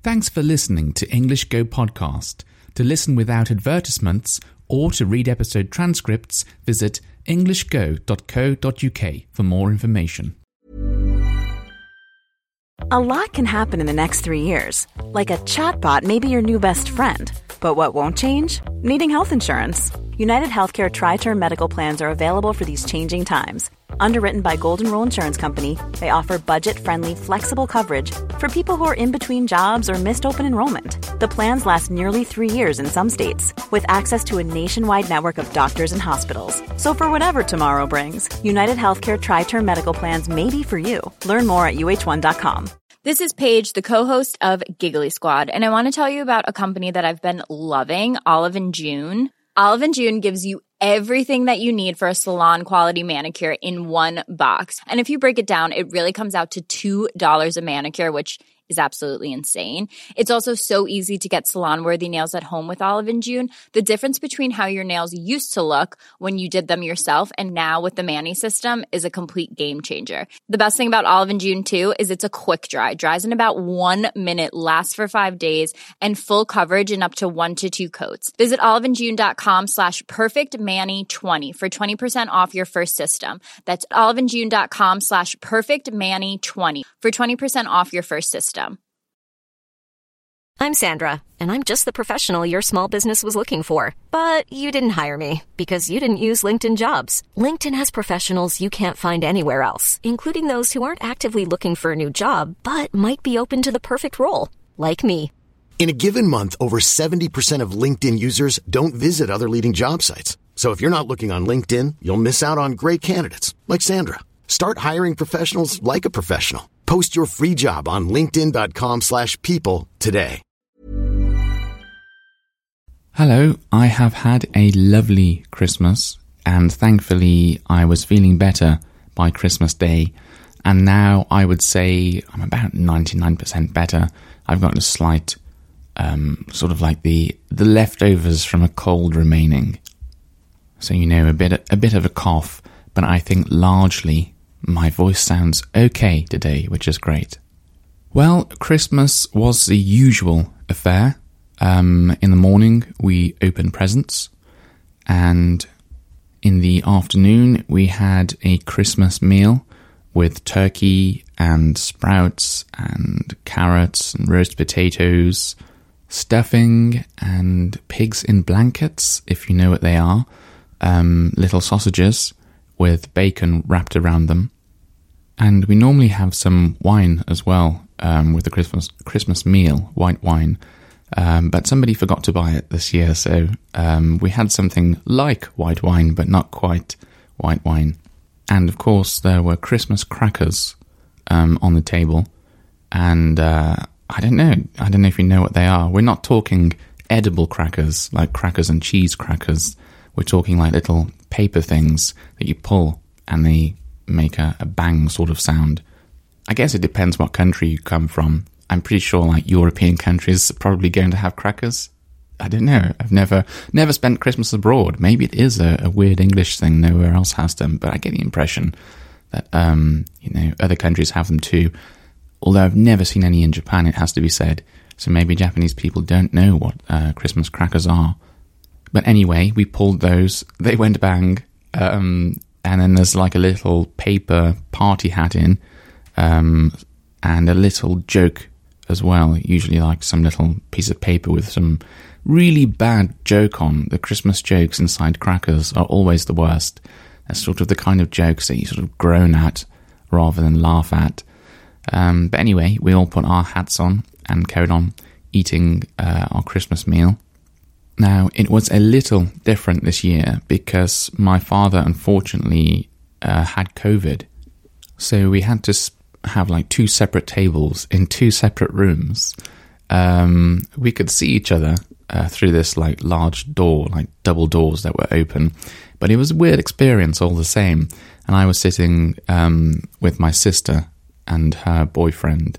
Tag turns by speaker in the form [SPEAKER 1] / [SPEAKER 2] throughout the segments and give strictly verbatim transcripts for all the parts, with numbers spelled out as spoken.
[SPEAKER 1] Thanks for listening to English Go Podcast. To listen without advertisements or to read episode transcripts, visit english go dot co dot uk for more information.
[SPEAKER 2] A lot can happen in the next three years. Like a chatbot may be your new best friend. But what won't change? Needing health insurance. United Healthcare Tri-Term Medical Plans are available for these changing times. Underwritten by Golden Rule Insurance Company, they offer budget-friendly, flexible coverage for people who are in between jobs or missed open enrollment. The plans last nearly three years in some states, with access to a nationwide network of doctors and hospitals. So for whatever tomorrow brings, United Healthcare Tri-Term Medical Plans may be for you. Learn more at U H one dot com.
[SPEAKER 3] This is Paige, the co-host of Giggly Squad, and I want to tell you about a company that I've been loving, Olive and June. Olive and June gives you everything that you need for a salon-quality manicure in one box. And if you break it down, it really comes out to two dollars a manicure, which is absolutely insane. It's also so easy to get salon-worthy nails at home with Olive and June. The difference between how your nails used to look when you did them yourself and now with the Mani system is a complete game changer. The best thing about Olive and June, too, is it's a quick dry. Dries in about one minute, lasts for five days, and full coverage in up to one to two coats. Visit oliveandjune.com slash perfectmani20 for twenty percent off your first system. That's oliveandjune.com slash perfectmani20 for twenty percent off your first system.
[SPEAKER 4] I'm Sandra, and I'm just the professional your small business was looking for. But you didn't hire me because you didn't use LinkedIn Jobs. LinkedIn has professionals you can't find anywhere else, including those who aren't actively looking for a new job, but might be open to the perfect role, like me.
[SPEAKER 5] In a given month, over seventy percent of LinkedIn users don't visit other leading job sites. So if you're not looking on LinkedIn, you'll miss out on great candidates, like Sandra. Start hiring professionals like a professional. Post your free job on linkedin.com slash people today.
[SPEAKER 1] Hello, I have had a lovely Christmas, and thankfully I was feeling better by Christmas Day, and now I would say I'm about ninety-nine percent better. I've got a slight, um, sort of like the, the leftovers from a cold remaining. So, you know, a bit, a bit of a cough, but I think largely my voice sounds okay today, which is great. Well, Christmas was the usual affair. Um, in the morning, we opened presents, and in the afternoon, we had a Christmas meal with turkey and sprouts and carrots and roast potatoes, stuffing and pigs in blankets, if you know what they are, um, little sausages with bacon wrapped around them. And we normally have some wine as well um, with the Christmas Christmas meal, white wine. Um, but somebody forgot to buy it this year, so um, we had something like white wine, but not quite white wine. And of course, there were Christmas crackers um, on the table, and uh, I don't know, I don't know if you know what they are. We're not talking edible crackers, like crackers and cheese crackers. We're talking like little paper things that you pull, and they make a, a bang sort of sound. I guess it depends what country you come from. I'm pretty sure like European countries are probably going to have crackers. I don't know. I've never never spent Christmas abroad. Maybe it is a, a weird English thing. Nowhere else has them. But I get the impression that, um, you know, other countries have them too. Although I've never seen any in Japan, it has to be said. So maybe Japanese people don't know what uh, Christmas crackers are. But anyway, we pulled those. They went bang. Um, and then there's like a little paper party hat in. Um, and a little joke as well, usually like some little piece of paper with some really bad joke on. The Christmas jokes inside crackers are always the worst. They're sort of the kind of jokes that you sort of groan at rather than laugh at. Um, but anyway, we all put our hats on and carried on eating uh, our Christmas meal. Now, it was a little different this year because my father, unfortunately, uh, had COVID. So we had to sp- have like two separate tables in two separate rooms. Um, we could see each other uh, through this like large door, like double doors that were open. But it was a weird experience all the same. And I was sitting um, with my sister and her boyfriend,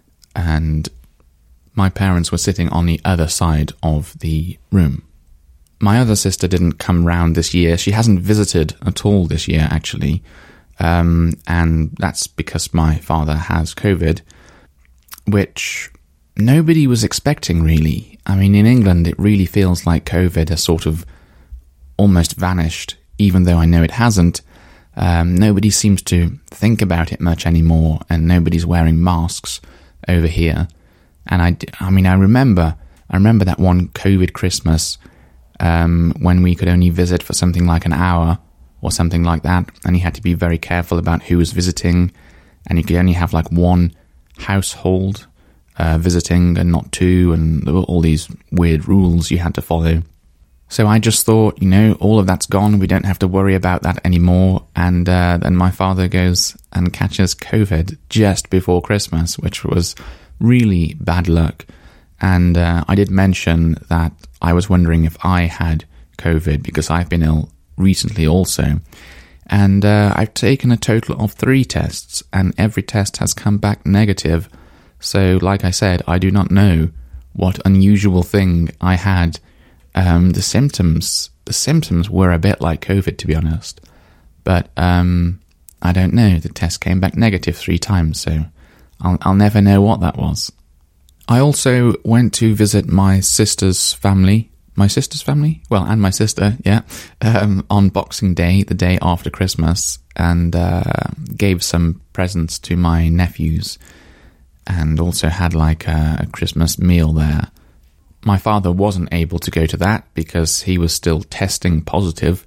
[SPEAKER 1] and my parents were sitting on the other side of the room. My other sister didn't come round this year. She hasn't visited at all this year, actually. Um, and that's because my father has COVID, which nobody was expecting, really. I mean, in England, it really feels like COVID has sort of almost vanished, even though I know it hasn't. Um, nobody seems to think about it much anymore, and nobody's wearing masks over here. And I, I mean, I remember, I remember that one COVID Christmas um, when we could only visit for something like an hour or something like that, and you had to be very careful about who was visiting, and you could only have like one household uh, visiting and not two, and there were all these weird rules you had to follow. So I just thought, you know, all of that's gone. We don't have to worry about that anymore. And uh, then my father goes and catches COVID just before Christmas, which was really bad luck. And uh, I did mention that I was wondering if I had COVID because I've been ill recently also. And uh, I've taken a total of three tests, and every test has come back negative. So, like I said, I do not know what unusual thing I had. Um, the symptoms, the symptoms were a bit like COVID, to be honest. But um, I don't know. The test came back negative three times, so I'll, I'll never know what that was. I also went to visit my sister's family. My sister's family? Well, and my sister, yeah, um, on Boxing Day, the day after Christmas, and uh, gave some presents to my nephews, and also had like a, a Christmas meal there. My father wasn't able to go to that because he was still testing positive,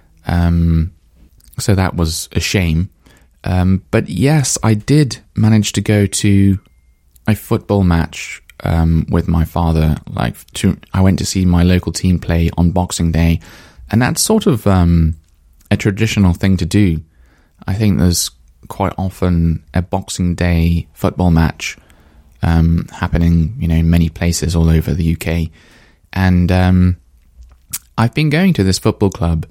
[SPEAKER 1] um, so that was a shame. Um, but yes, I did manage to go to a football match um, with my father. Like, to, I went to see my local team play on Boxing Day, and that's sort of um, a traditional thing to do. I think there's quite often a Boxing Day football match Um, happening, you know, in many places all over the U K. And um, I've been going to this football club,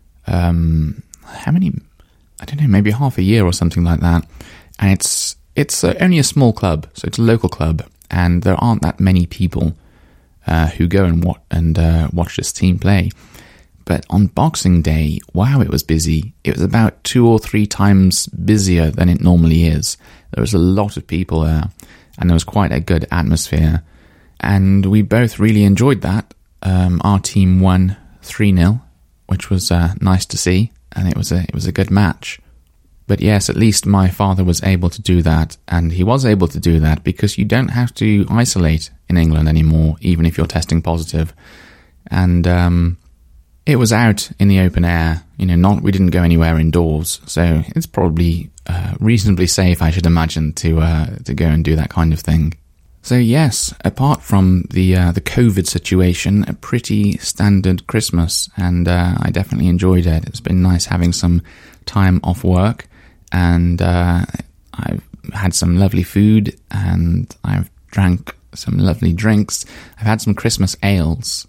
[SPEAKER 1] um, how many, I don't know, maybe half a year or something like that. And it's it's uh, only a small club, so it's a local club, and there aren't that many people uh, who go and, wa- and uh, watch this team play. But on Boxing Day, wow, it was busy. It was about two or three times busier than it normally is. There was a lot of people there. And there was quite a good atmosphere. And we both really enjoyed that. Um, our team won three nil, which was uh, nice to see. And it was a it was a good match. But yes, at least my father was able to do that. And he was able to do that because you don't have to isolate in England anymore, even if you're testing positive. And um, it was out in the open air. You know, not we didn't go anywhere indoors. So it's probably Uh, reasonably safe, I should imagine, to uh, to go and do that kind of thing. So yes, apart from the uh, the COVID situation, a pretty standard Christmas, and uh, I definitely enjoyed it. It's been nice having some time off work, and uh, I've had some lovely food, and I've drank some lovely drinks. I've had some Christmas ales.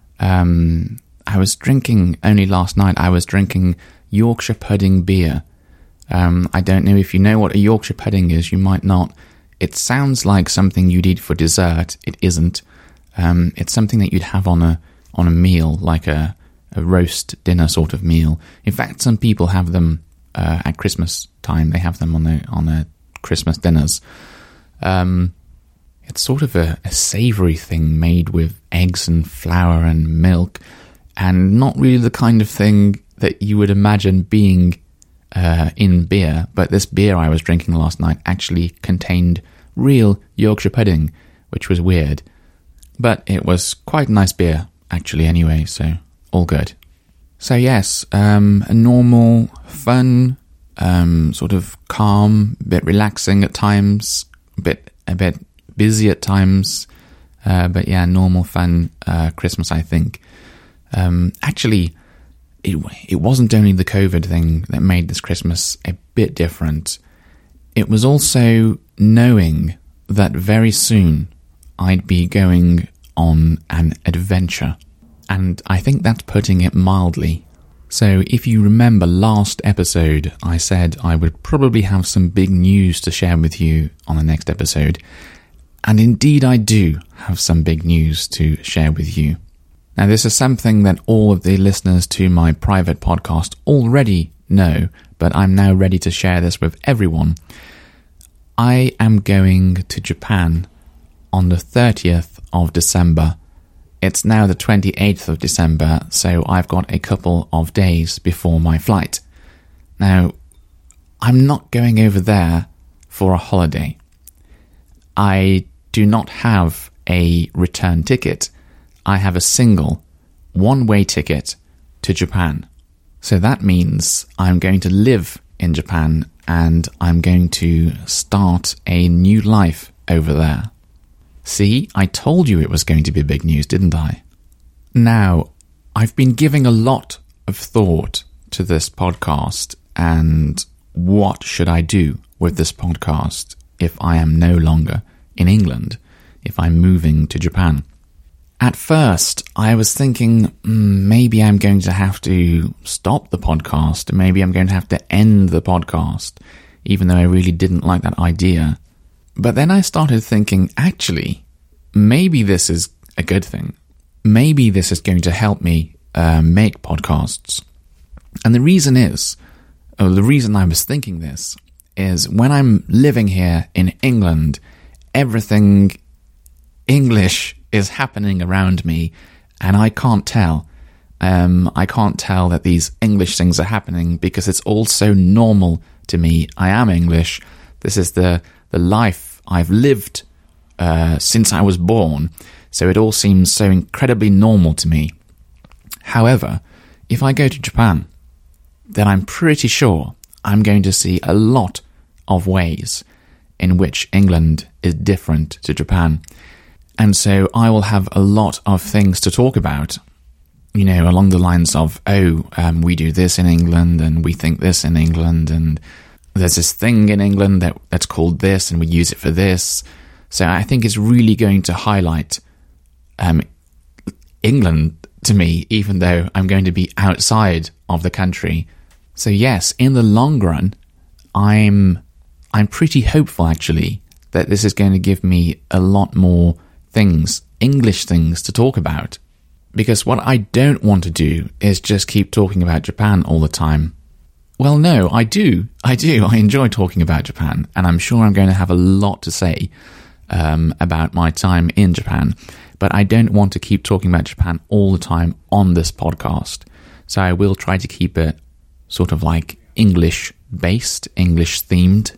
[SPEAKER 1] Um, I was drinking, only last night, I was drinking Yorkshire pudding beer. Um, I don't know if you know what a Yorkshire pudding is, you might not. It sounds like something you'd eat for dessert. It isn't. Um, it's something that you'd have on a on a meal, like a, a roast dinner sort of meal. In fact, some people have them uh, at Christmas time. They have them on their on their Christmas dinners. Um, it's sort of a, a savoury thing made with eggs and flour and milk, and not really the kind of thing that you would imagine being Uh, in beer, but this beer I was drinking last night actually contained real Yorkshire pudding, which was weird. But it was quite a nice beer, actually, anyway, so all good. So yes, um, a normal, fun, um, sort of calm, a bit relaxing at times, a bit, a bit busy at times, uh, but yeah, normal, fun uh, Christmas, I think. Um, actually, It, it wasn't only the COVID thing that made this Christmas a bit different. It was also knowing that very soon I'd be going on an adventure. And I think that's putting it mildly. So if you remember last episode, I said I would probably have some big news to share with you on the next episode. And indeed I do have some big news to share with you. Now, this is something that all of the listeners to my private podcast already know, but I'm now ready to share this with everyone. I am going to Japan on the thirtieth of December. It's now the twenty-eighth of December, so I've got a couple of days before my flight. Now, I'm not going over there for a holiday. I do not have a return ticket. I have a single, one-way ticket to Japan. So that means I'm going to live in Japan and I'm going to start a new life over there. See, I told you it was going to be big news, didn't I? Now, I've been giving a lot of thought to this podcast and what should I do with this podcast if I am no longer in England, if I'm moving to Japan. At first, I was thinking, mm, maybe I'm going to have to stop the podcast. Maybe I'm going to have to end the podcast, even though I really didn't like that idea. But then I started thinking, actually, maybe this is a good thing. Maybe this is going to help me uh, make podcasts. And the reason is, or the reason I was thinking this, is when I'm living here in England, everything English is happening around me, and I can't tell. Um, I can't tell that these English things are happening because it's all so normal to me. I am English. This is the, the life I've lived uh, since I was born, so it all seems so incredibly normal to me. However, if I go to Japan, then I'm pretty sure I'm going to see a lot of ways in which England is different to Japan. And so I will have a lot of things to talk about, you know, along the lines of, oh, um, we do this in England and we think this in England and there's this thing in England that, that's called this and we use it for this. So I think it's really going to highlight um, England to me, even though I'm going to be outside of the country. So yes, in the long run, I'm I'm pretty hopeful, actually, that this is going to give me a lot more things, English things to talk about. Because what I don't want to do is just keep talking about Japan all the time. Well, no, I do. I do. I enjoy talking about Japan, and I'm sure I'm going to have a lot to say um, about my time in Japan. But I don't want to keep talking about Japan all the time on this podcast. So I will try to keep it sort of like English-based, English-themed.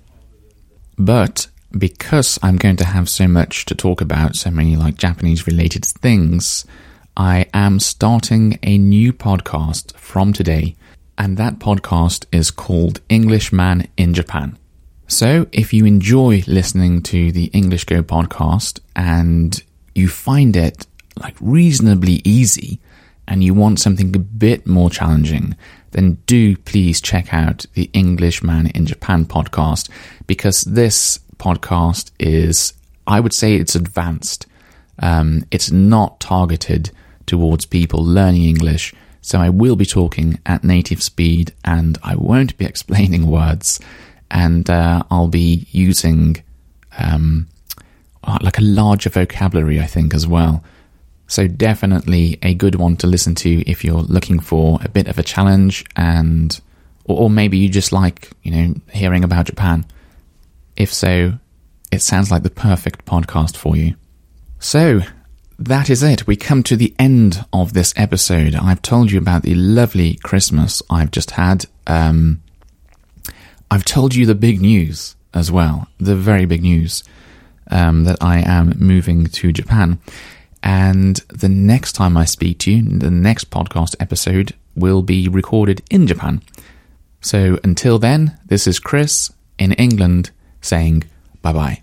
[SPEAKER 1] But because I'm going to have so much to talk about, so many like Japanese-related things, I am starting a new podcast from today, and that podcast is called Englishman in Japan. So if you enjoy listening to the English Go podcast and you find it like reasonably easy and you want something a bit more challenging, then do please check out the Englishman in Japan podcast, because this podcast is, I would say it's advanced. Um, it's not targeted towards people learning English, so I will be talking at native speed and I won't be explaining words, and uh, I'll be using um, like a larger vocabulary, I think, as well. So definitely a good one to listen to if you're looking for a bit of a challenge, and or, or maybe you just like, you know, hearing about Japan. If so, it sounds like the perfect podcast for you. So that is it. We come to the end of this episode. I've told you about the lovely Christmas I've just had. Um, I've told you the big news as well, the very big news, um, that I am moving to Japan. And the next time I speak to you, the next podcast episode will be recorded in Japan. So until then, this is Chris in England saying bye-bye.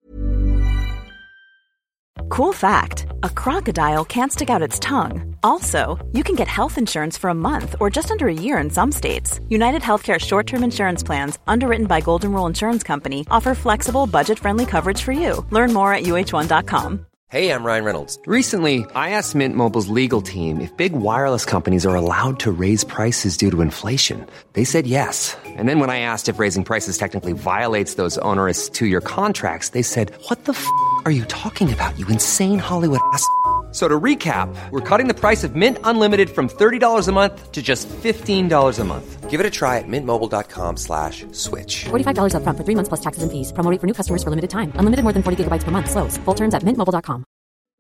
[SPEAKER 2] Cool fact, a crocodile can't stick out its tongue. Also, you can get health insurance for a month or just under a year in some states. United Healthcare short-term insurance plans, underwritten by Golden Rule Insurance Company, offer flexible, budget-friendly coverage for you. Learn more at U H one dot com.
[SPEAKER 6] Hey, I'm Ryan Reynolds. Recently, I asked Mint Mobile's legal team if big wireless companies are allowed to raise prices due to inflation. They said yes. And then when I asked if raising prices technically violates those onerous two-year contracts, they said, what the f*** are you talking about, you insane Hollywood ass f- So to recap, we're cutting the price of Mint Unlimited from thirty dollars a month to just fifteen dollars a month. Give it a try at mintmobile.com slash switch.
[SPEAKER 7] forty-five dollars up front for three months plus taxes and fees. Promo rate for new customers for limited time. Unlimited more than forty gigabytes per month. Slows full terms at mint mobile dot com.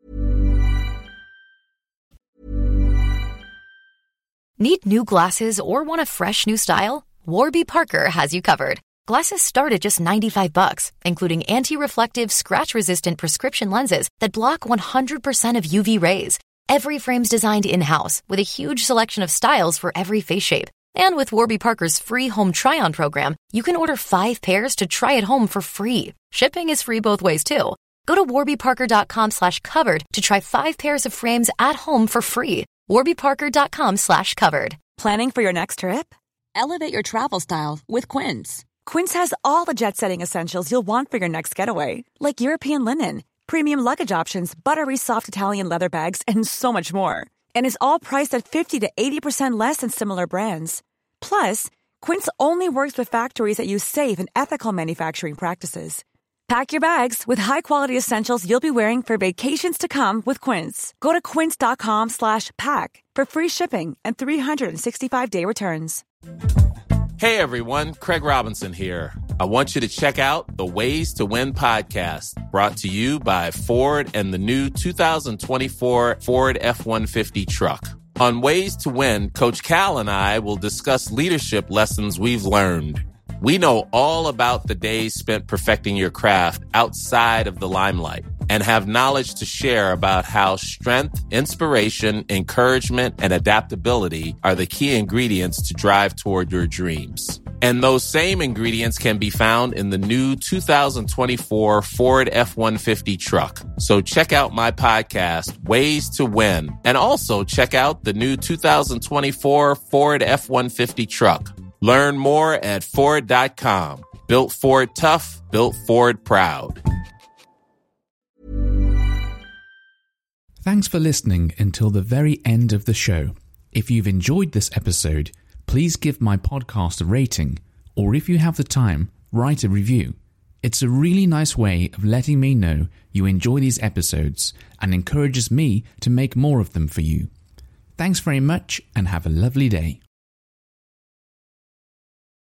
[SPEAKER 4] Need new glasses or want a fresh new style? Warby Parker has you covered. Glasses start at just ninety-five bucks, including anti-reflective, scratch-resistant prescription lenses that block one hundred percent of U V rays. Every frame's designed in-house with a huge selection of styles for every face shape. And with Warby Parker's free home try-on program, you can order five pairs to try at home for free. Shipping is free both ways, too. Go to warbyparker.com slash covered to try five pairs of frames at home for free. warbyparker.com slash covered.
[SPEAKER 8] Planning for your next trip? Elevate your travel style with Quince. Quince has all the jet-setting essentials you'll want for your next getaway, like European linen, premium luggage options, buttery soft Italian leather bags, and so much more. And is all priced at fifty to eighty percent less than similar brands. Plus, Quince only works with factories that use safe and ethical manufacturing practices. Pack your bags with high-quality essentials you'll be wearing for vacations to come with Quince. Go to quince.com slash pack for free shipping and three sixty-five day returns.
[SPEAKER 9] Hey everyone, Craig Robinson here. I want you to check out the Ways to Win podcast, brought to you by Ford and the new two thousand twenty-four Ford F one fifty truck. On Ways to Win, Coach Cal and I will discuss leadership lessons we've learned. We know all about the days spent perfecting your craft outside of the limelight and have knowledge to share about how strength, inspiration, encouragement, and adaptability are the key ingredients to drive toward your dreams. And those same ingredients can be found in the new two thousand twenty-four Ford F one fifty truck. So check out my podcast, Ways to Win, and also check out the new two thousand twenty-four Ford F one fifty truck. Learn more at Ford dot com. Built Ford tough, built Ford proud.
[SPEAKER 1] Thanks for listening until the very end of the show. If you've enjoyed this episode, please give my podcast a rating, or if you have the time, write a review. It's a really nice way of letting me know you enjoy these episodes and encourages me to make more of them for you. Thanks very much and have a lovely day.